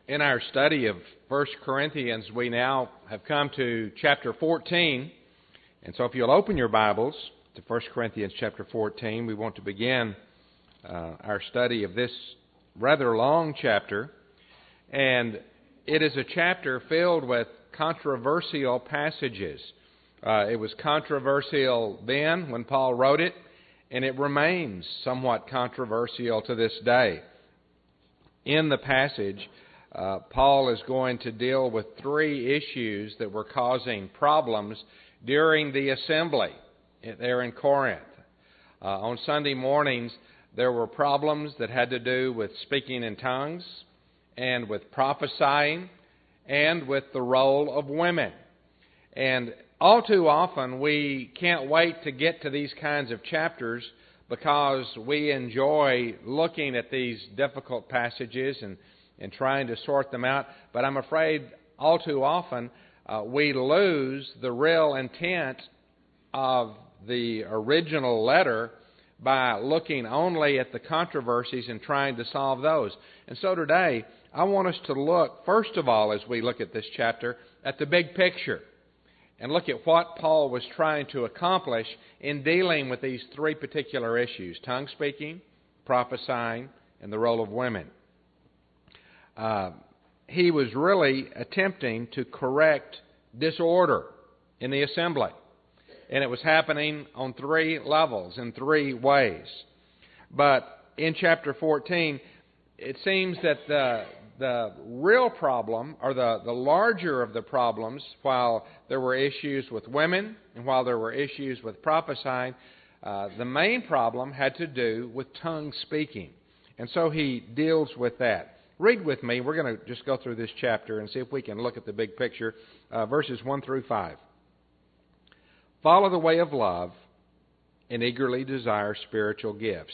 In our study of 1 Corinthians, we now have come to chapter 14. And so if you'll open your Bibles to 1 Corinthians chapter 14, we want to begin our study of this rather long chapter. And it is a chapter filled with controversial passages. It was controversial then when Paul wrote it, and it remains somewhat controversial to this day. In the passage, Paul is going to deal with three issues that were causing problems during the assembly there in Corinth. On Sunday mornings, there were problems that had to do with speaking in tongues and with prophesying and with the role of women. And all too often, we can't wait to get to these kinds of chapters because we enjoy looking at these difficult passages and trying to sort them out. But I'm afraid all too often we lose the real intent of the original letter by looking only at the controversies and trying to solve those. And so today, I want us to look, first of all, as we look at this chapter, at the big picture and look at what Paul was trying to accomplish in dealing with these three particular issues: tongue speaking, prophesying, and the role of women. He was really attempting to correct disorder in the assembly. And it was happening on three levels, in three ways. But in chapter 14, it seems that the real problem, or the larger of the problems, while there were issues with women and while there were issues with prophesying, the main problem had to do with tongue speaking. And so he deals with that. Read with me. We're going to just go through this chapter and see if we can look at the big picture. Verses 1 through 5. Follow the way of love and eagerly desire spiritual gifts,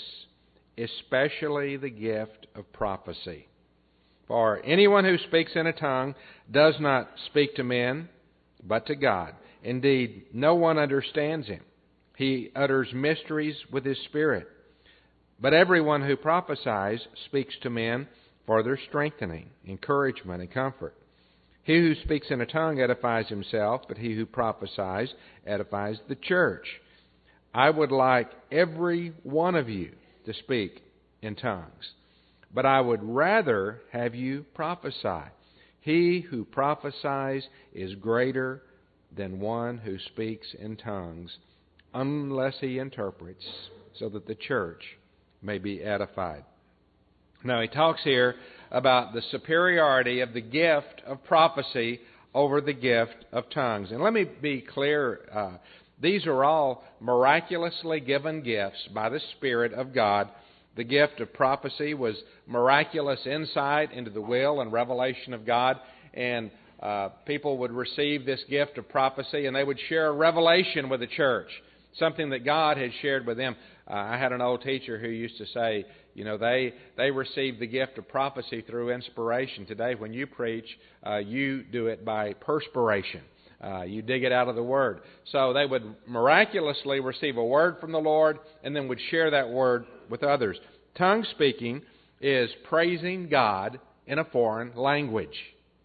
especially the gift of prophecy. For anyone who speaks in a tongue does not speak to men, but to God. Indeed, no one understands him. He utters mysteries with his spirit. But everyone who prophesies speaks to men for their strengthening, encouragement, and comfort. He who speaks in a tongue edifies himself, but he who prophesies edifies the church. I would like every one of you to speak in tongues, but I would rather have you prophesy. He who prophesies is greater than one who speaks in tongues, unless he interprets, so that the church may be edified. Now, he talks here about the superiority of the gift of prophecy over the gift of tongues. And let me be clear, these are all miraculously given gifts by the Spirit of God. The gift of prophecy was miraculous insight into the will and revelation of God, and people would receive this gift of prophecy and they would share a revelation with the church, something that God had shared with them. I had an old teacher who used to say, you know, they received the gift of prophecy through inspiration. Today, when you preach, you do it by perspiration. You dig it out of the Word. So they would miraculously receive a word from the Lord and then would share that word with others. Tongue speaking is praising God in a foreign language.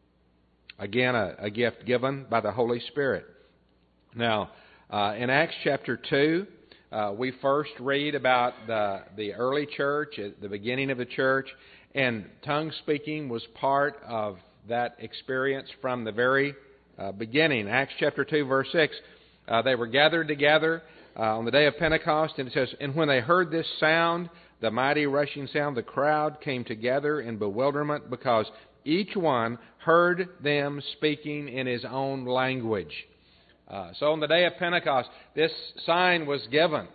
Again, a gift given by the Holy Spirit. Now, in Acts chapter 2, we first read about the early church, at the beginning of the church, and tongue speaking was part of that experience from the very beginning. Acts chapter 2, verse 6, they were gathered together on the day of Pentecost, and it says, "And when they heard this sound, the mighty rushing sound, the crowd came together in bewilderment, because each one heard them speaking in his own language." So on the day of Pentecost, this sign was given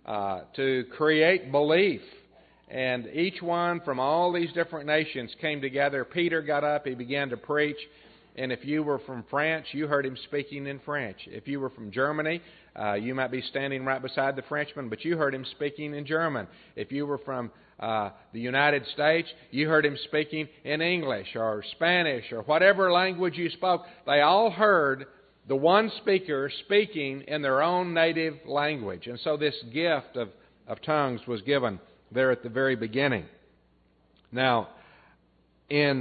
to create belief. And each one from all these different nations came together. Peter got up, he began to preach. And if you were from France, you heard him speaking in French. If you were from Germany, you might be standing right beside the Frenchman, but you heard him speaking in German. If you were from the United States, you heard him speaking in English or Spanish or whatever language you spoke. They all heard the one speaker speaking in their own native language. And so this gift of tongues was given there at the very beginning. Now, in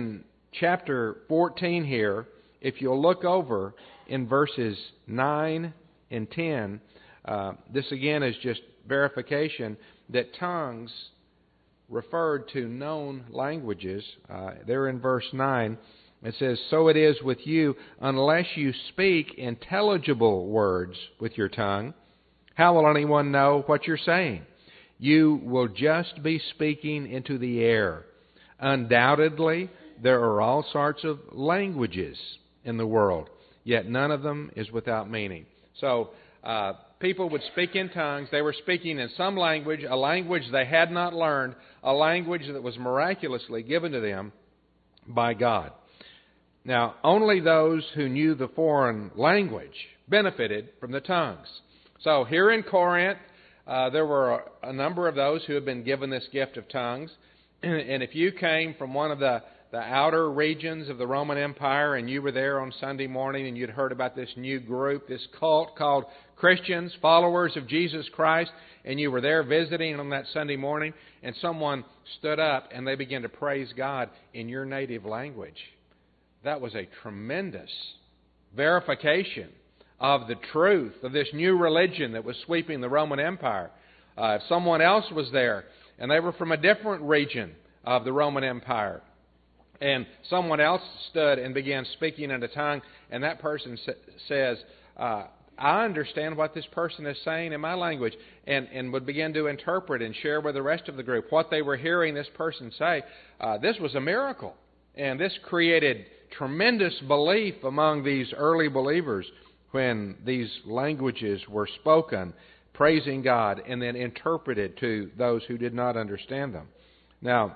chapter 14 here, if you'll look over in verses 9 and 10, this again is just verification that tongues referred to known languages. There in verse 9, it says, "So it is with you, unless you speak intelligible words with your tongue, how will anyone know what you're saying? You will just be speaking into the air. Undoubtedly, there are all sorts of languages in the world, yet none of them is without meaning." So, people would speak in tongues. They were speaking in some language, a language they had not learned, a language that was miraculously given to them by God. Now, only those who knew the foreign language benefited from the tongues. So here in Corinth, there were a number of those who had been given this gift of tongues. And if you came from one of the outer regions of the Roman Empire and you were there on Sunday morning and you'd heard about this new group, this cult called Christians, followers of Jesus Christ, and you were there visiting on that Sunday morning, and someone stood up and they began to praise God in your native language, that was a tremendous verification of the truth of this new religion that was sweeping the Roman Empire. If someone else was there and they were from a different region of the Roman Empire, and someone else stood and began speaking in a tongue, and that person says, "I understand what this person is saying in my language," and would begin to interpret and share with the rest of the group what they were hearing this person say, this was a miracle. And this created tremendous belief among these early believers when these languages were spoken, praising God, and then interpreted to those who did not understand them. Now,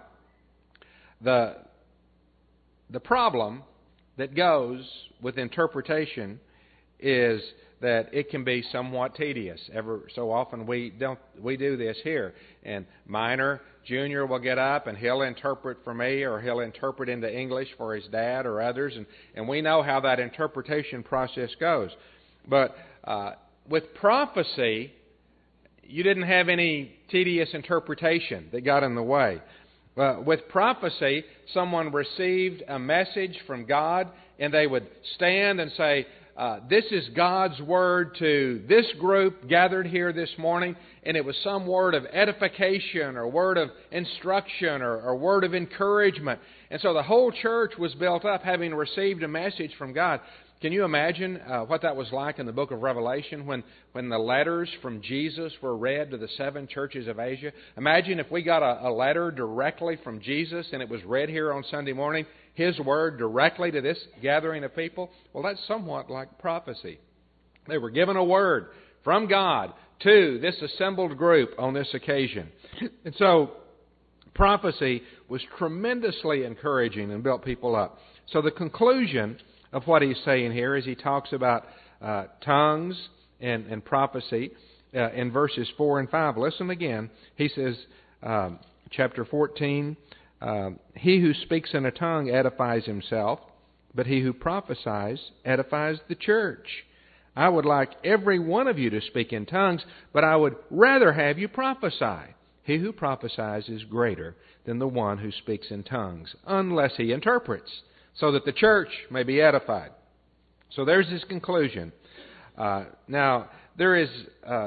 the problem that goes with interpretation is that it can be somewhat tedious. Ever so often we do this here. And Minor, Junior will get up and he'll interpret for me, or he'll interpret into English for his dad or others, and we know how that interpretation process goes. But with prophecy, you didn't have any tedious interpretation that got in the way. With prophecy, someone received a message from God, and they would stand and say, this is God's word to this group gathered here this morning, and it was some word of edification or word of instruction or word of encouragement. And so the whole church was built up having received a message from God. Can you imagine what that was like in the book of Revelation when the letters from Jesus were read to the 7 churches of Asia? Imagine if we got a letter directly from Jesus and it was read here on Sunday morning, His word directly to this gathering of people. Well, that's somewhat like prophecy. They were given a word from God to this assembled group on this occasion. And so prophecy was tremendously encouraging and built people up. So the conclusion of what he's saying here is he talks about tongues and prophecy in verses 4 and 5. Listen again. He says, chapter 14, he who speaks in a tongue edifies himself, but he who prophesies edifies the church. I would like every one of you to speak in tongues, but I would rather have you prophesy. He who prophesies is greater than the one who speaks in tongues, unless he interprets, so that the church may be edified. So there's his conclusion. Now, there is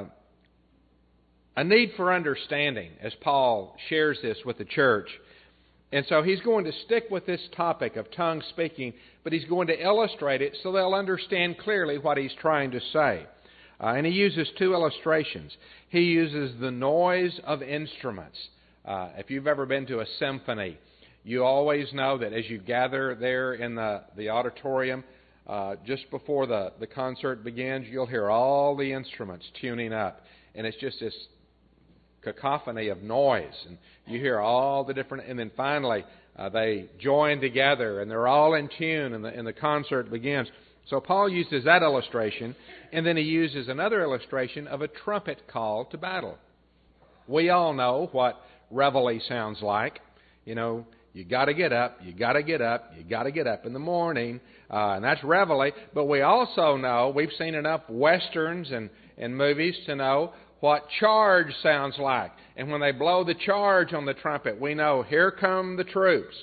a need for understanding as Paul shares this with the church. And so he's going to stick with this topic of tongue speaking, but he's going to illustrate it so they'll understand clearly what he's trying to say. And he uses 2 illustrations. He uses the noise of instruments. If you've ever been to a symphony, you always know that as you gather there in the auditorium, just before the concert begins, you'll hear all the instruments tuning up. And it's just this cacophony of noise. And you hear all the different, and then finally they join together and they're all in tune and the concert begins. So Paul uses that illustration, and then he uses another illustration of a trumpet call to battle. We all know what reveille sounds like. You know, you got to get up, you got to get up, you got to get up in the morning, and that's reveille. But we also know, we've seen enough westerns and movies to know what charge sounds like. And when they blow the charge on the trumpet, we know here come the troops.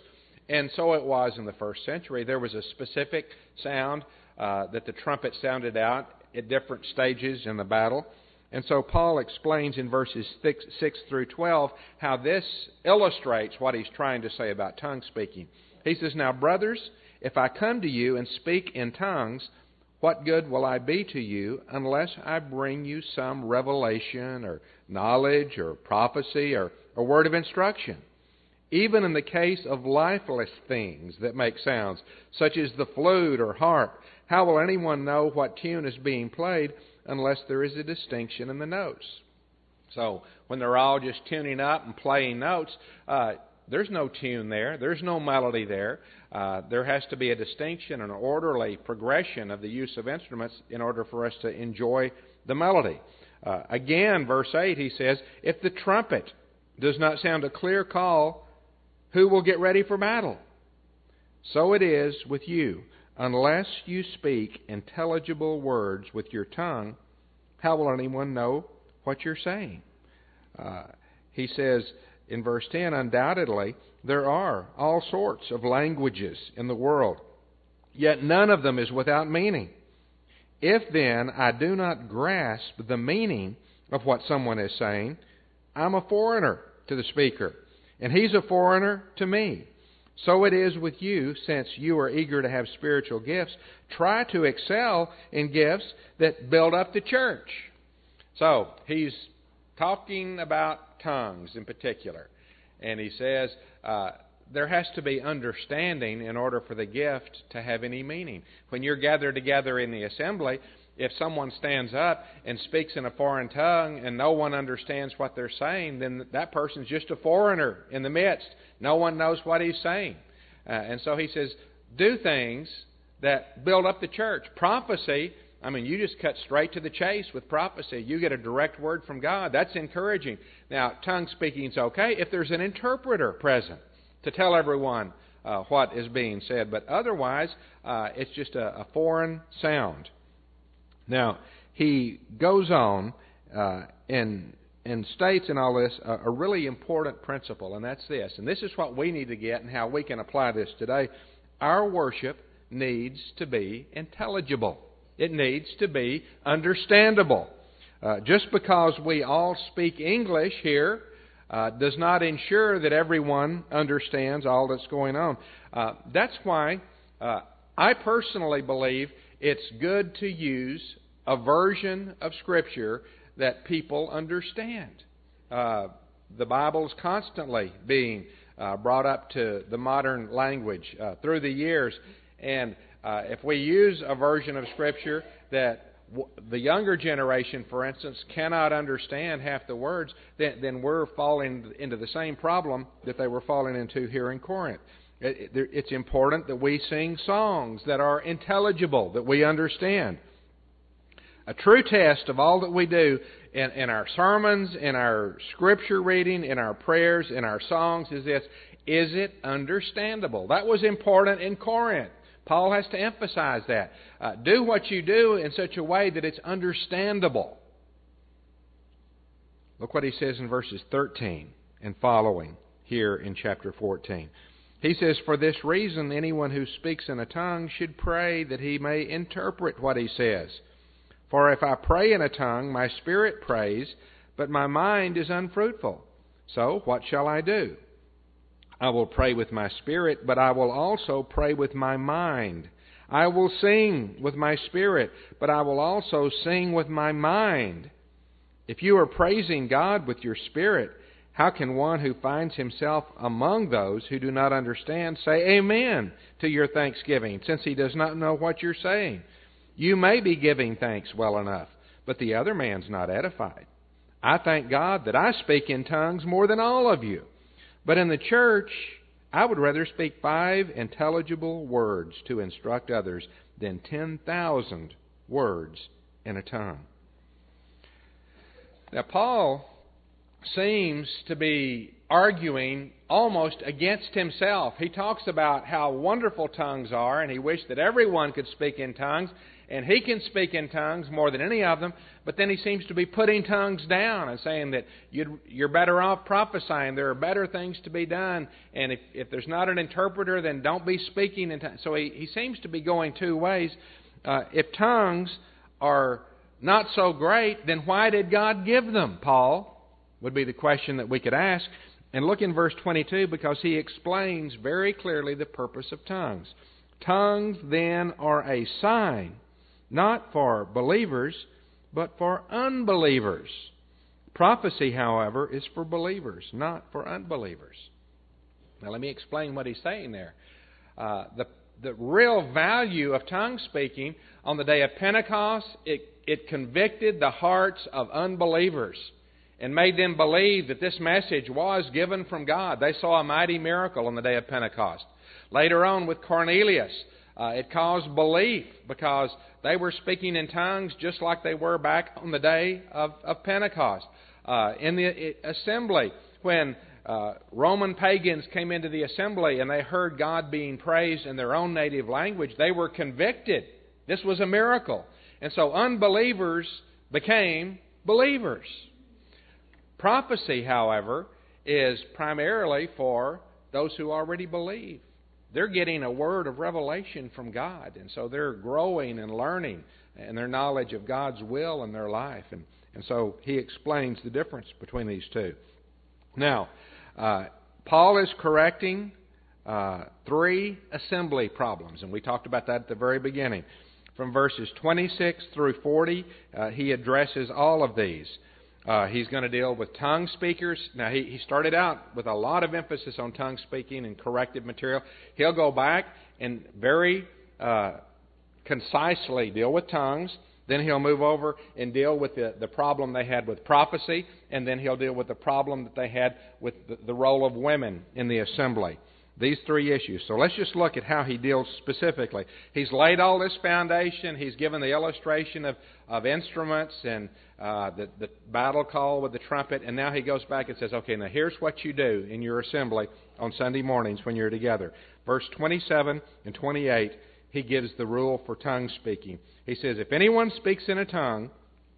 And so it was in the first century. There was a specific sound that the trumpet sounded out at different stages in the battle. And so Paul explains in verses 6 through 12 how this illustrates what he's trying to say about tongue speaking. He says, "Now, brothers, if I come to you and speak in tongues, what good will I be to you unless I bring you some revelation or knowledge or prophecy or a word of instruction? Even in the case of lifeless things that make sounds, such as the flute or harp, how will anyone know what tune is being played unless there is a distinction in the notes?" So when they're all just tuning up and playing notes, there's no tune there. There's no melody there. There has to be a distinction, an orderly progression of the use of instruments in order for us to enjoy the melody. Again, verse 8, he says, "If the trumpet does not sound a clear call, who will get ready for battle? So it is with you. Unless you speak intelligible words with your tongue, how will anyone know what you're saying?" He says in verse 10, "Undoubtedly, there are all sorts of languages in the world, yet none of them is without meaning. If then I do not grasp the meaning of what someone is saying, I'm a foreigner to the speaker, and he's a foreigner to me. So it is with you, since you are eager to have spiritual gifts. Try to excel in gifts that build up the church." So he's talking about tongues in particular. And he says there has to be understanding in order for the gift to have any meaning. When you're gathered together in the assembly, if someone stands up and speaks in a foreign tongue and no one understands what they're saying, then that person's just a foreigner in the midst. No one knows what he's saying. And so he says, do things that build up the church. Prophecy, I mean, you just cut straight to the chase with prophecy. You get a direct word from God. That's encouraging. Now, tongue speaking is okay if there's an interpreter present to tell everyone what is being said. But otherwise, it's just a foreign sound. Now, he goes on and states in all this a really important principle, and that's this. And this is what we need to get and how we can apply this today. Our worship needs to be intelligible. It needs to be understandable. Just because we all speak English here does not ensure that everyone understands all that's going on. That's why I personally believe it's good to use a version of Scripture that people understand. The Bible is constantly being brought up to the modern language through the years. And if we use a version of Scripture that the younger generation, for instance, cannot understand half the words, then we're falling into the same problem that they were falling into here in Corinth. It's important that we sing songs that are intelligible, that we understand. A true test of all that we do in our sermons, in our Scripture reading, in our prayers, in our songs is this: is it understandable? That was important in Corinth. Paul has to emphasize that. Do what you do in such a way that it's understandable. Look what he says in verses 13 and following here in chapter 14. He says, "For this reason, anyone who speaks in a tongue should pray that he may interpret what he says. For if I pray in a tongue, my spirit prays, but my mind is unfruitful. So what shall I do? I will pray with my spirit, but I will also pray with my mind. I will sing with my spirit, but I will also sing with my mind. If you are praising God with your spirit, how can one who finds himself among those who do not understand say amen to your thanksgiving, since he does not know what you're saying? You may be giving thanks well enough, but the other man's not edified. I thank God that I speak in tongues more than all of you. But in the church, I would rather speak 5 intelligible words to instruct others than 10,000 words in a tongue." Now, Paul seems to be arguing almost against himself. He talks about how wonderful tongues are, and he wished that everyone could speak in tongues, and he can speak in tongues more than any of them, but then he seems to be putting tongues down and saying that you're better off prophesying. There are better things to be done, and if there's not an interpreter, then don't be speaking in tongues. So he seems to be going two ways. If tongues are not so great, then why did God give them, Paul? Would be the question that we could ask. And look in verse 22, because he explains very clearly the purpose of tongues. Tongues then are a sign, not for believers, but for unbelievers. Prophecy, however, is for believers, not for unbelievers. Now let me explain what he's saying there. The real value of tongue speaking on the day of Pentecost, it convicted the hearts of unbelievers and made them believe that this message was given from God. They saw a mighty miracle on the day of Pentecost. Later on with Cornelius, it caused belief because they were speaking in tongues just like they were back on the day of Pentecost. In the assembly, when Roman pagans came into the assembly and they heard God being praised in their own native language, they were convicted. This was a miracle. And so unbelievers became believers. Prophecy, however, is primarily for those who already believe. They're getting a word of revelation from God, and so they're growing and learning in their knowledge of God's will in their life. And so he explains the difference between these two. Now, Paul is correcting three assembly problems, and we talked about that at the very beginning. From verses 26 through 40, he addresses all of these. He's going to deal with tongue speakers. Now, he started out with a lot of emphasis on tongue speaking and corrective material. He'll go back and very concisely deal with tongues. Then he'll move over and deal with the problem they had with prophecy. And then he'll deal with the problem that they had with the role of women in the assembly. These three issues. So let's just look at how he deals specifically. He's laid all this foundation. He's given the illustration of instruments and the battle call with the trumpet. And now he goes back and says, okay, now here's what you do in your assembly on Sunday mornings when you're together. Verse 27 and 28, he gives the rule for tongue speaking. He says, if anyone speaks in a tongue,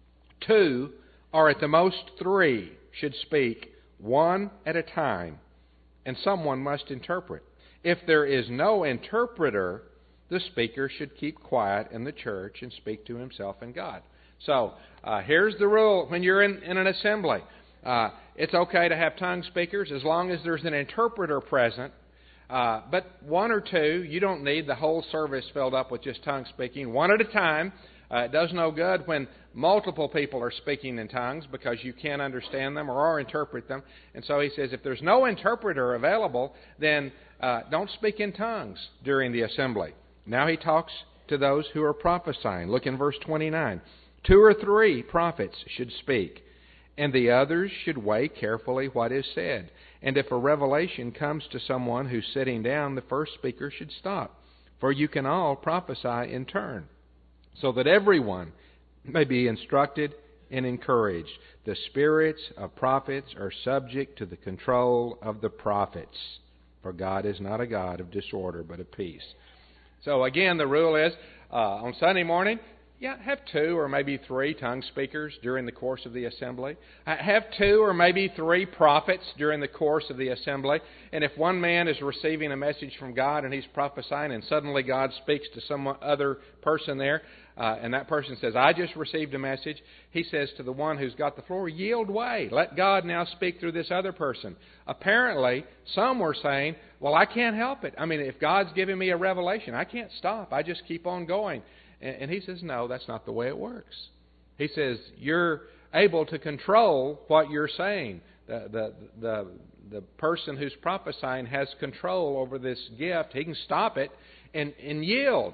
2 or at the most 3 should speak, one at a time, and someone must interpret. If there is no interpreter, the speaker should keep quiet in the church and speak to himself and God. So, here's the rule when you're in an assembly. It's okay to have tongue speakers as long as there's an interpreter present. But 1 or 2, you don't need the whole service filled up with just tongue speaking. One at a time. It does no good when multiple people are speaking in tongues because you can't understand them or interpret them. And so he says if there's no interpreter available, then don't speak in tongues during the assembly. Now he talks to those who are prophesying. Look in verse 29. 2 or 3 prophets should speak, and the others should weigh carefully what is said. And if a revelation comes to someone who's sitting down, the first speaker should stop. For you can all prophesy in turn, so that everyone may be instructed and encouraged. The spirits of prophets are subject to the control of the prophets, for God is not a God of disorder, but of peace. So again, the rule is, on Sunday morning, have 2 or maybe 3 tongue speakers during the course of the assembly. Have 2 or maybe 3 prophets during the course of the assembly. And if one man is receiving a message from God and he's prophesying and suddenly God speaks to some other person there, and that person says, I just received a message, he says to the one who's got the floor, yield way. Let God now speak through this other person. Apparently, some were saying, well, I can't help it. I mean, if God's giving me a revelation, I can't stop. I just keep on going. And he says, no, that's not the way it works. He says, you're able to control what you're saying. The person who's prophesying has control over this gift. He can stop it and yield.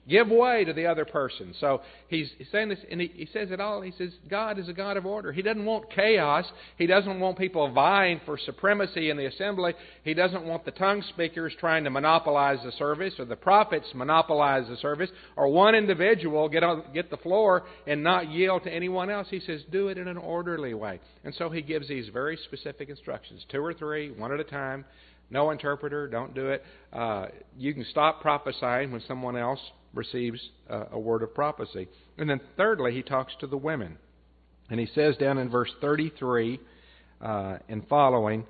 Give way to the other person. So he's saying this, and he says it all. He says God is a God of order. He doesn't want chaos. He doesn't want people vying for supremacy in the assembly. He doesn't want the tongue speakers trying to monopolize the service, or the prophets monopolize the service, or one individual get the floor and not yield to anyone else. He says do it in an orderly way. And so he gives these very specific instructions. 2 or 3, one at a time. No interpreter, don't do it. You can stop prophesying when someone else receives a word of prophecy. And then thirdly, he talks to the women. And he says down in verse 33 and following,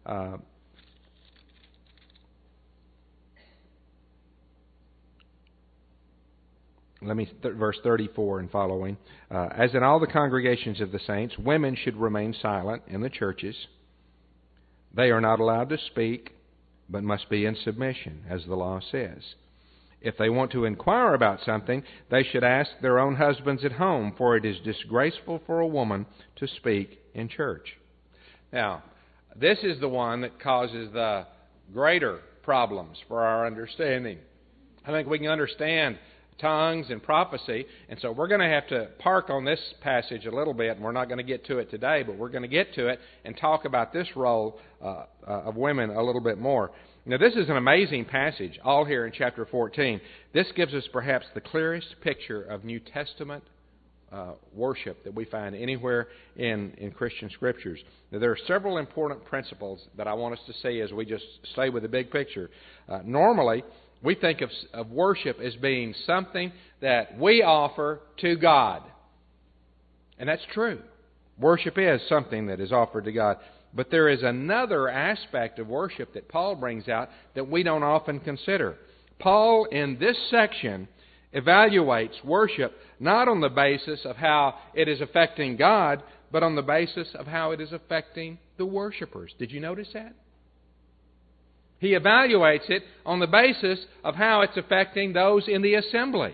verse 34 and following, as in all the congregations of the saints, women should remain silent in the churches. They are not allowed to speak, but must be in submission, as the law says. If they want to inquire about something, they should ask their own husbands at home, for it is disgraceful for a woman to speak in church. Now, this is the one that causes the greater problems for our understanding. I think we can understand tongues and prophecy, and so we're going to have to park on this passage a little bit, and we're not going to get to it today, but we're going to get to it and talk about this role of women a little bit more. Now, this is an amazing passage, all here in chapter 14. This gives us perhaps the clearest picture of New Testament worship that we find anywhere in Christian Scriptures. Now, there are several important principles that I want us to see as we just stay with the big picture. Normally, we think of worship as being something that we offer to God. And that's true. Worship is something that is offered to God. But there is another aspect of worship that Paul brings out that we don't often consider. Paul, in this section, evaluates worship not on the basis of how it is affecting God, but on the basis of how it is affecting the worshipers. Did you notice that? He evaluates it on the basis of how it's affecting those in the assembly.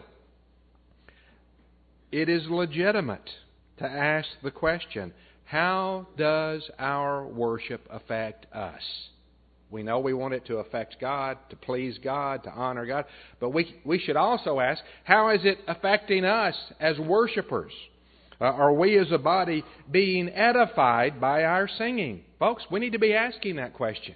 It is legitimate to ask the question, how does our worship affect us? We know we want it to affect God, to please God, to honor God. But we should also ask, how is it affecting us as worshipers? Are we as a body being edified by our singing? Folks, we need to be asking that question.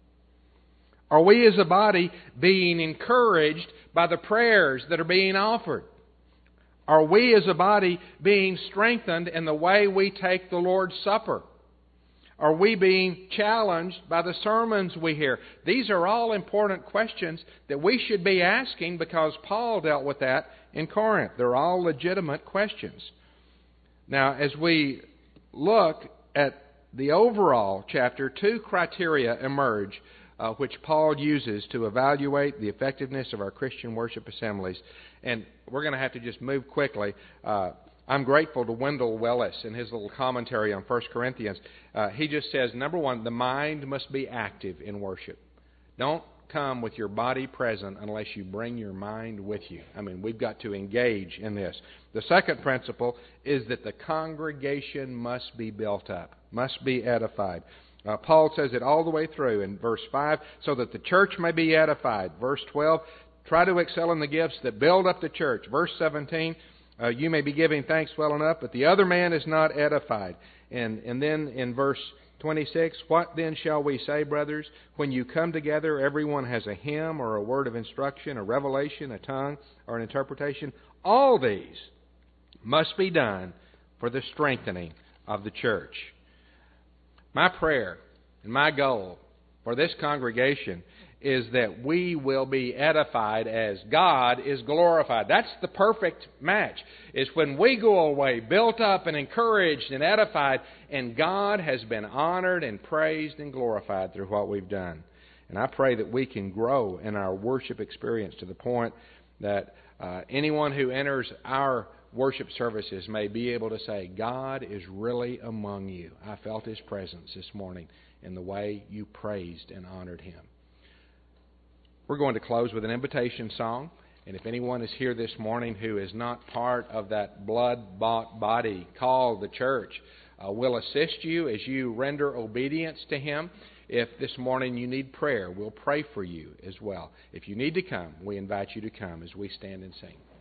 Are we as a body being encouraged by the prayers that are being offered? Are we as a body being strengthened in the way we take the Lord's Supper? Are we being challenged by the sermons we hear? These are all important questions that we should be asking because Paul dealt with that in Corinth. They're all legitimate questions. Now, as we look at the overall chapter, 2 criteria emerge which Paul uses to evaluate the effectiveness of our Christian worship assemblies. And we're going to have to just move quickly. I'm grateful to Wendell Willis in his little commentary on 1 Corinthians. He just says, number one, the mind must be active in worship. Don't come with your body present unless you bring your mind with you. I mean, we've got to engage in this. The second principle is that the congregation must be built up, must be edified. Paul says it all the way through in verse 5, so that the church may be edified. Verse 12, try to excel in the gifts that build up the church. Verse 17, you may be giving thanks well enough, but the other man is not edified. And then in verse 26, what then shall we say, brothers? When you come together, everyone has a hymn or a word of instruction, a revelation, a tongue, or an interpretation. All these must be done for the strengthening of the church. My prayer and my goal for this congregation is that we will be edified as God is glorified. That's the perfect match. Is when we go away built up and encouraged and edified, and God has been honored and praised and glorified through what we've done. And I pray that we can grow in our worship experience to the point that anyone who enters our worship services may be able to say, God is really among you. I felt His presence this morning in the way you praised and honored Him. We're going to close with an invitation song. And if anyone is here this morning who is not part of that blood-bought body called the church, we'll assist you as you render obedience to Him. If this morning you need prayer, we'll pray for you as well. If you need to come, we invite you to come as we stand and sing.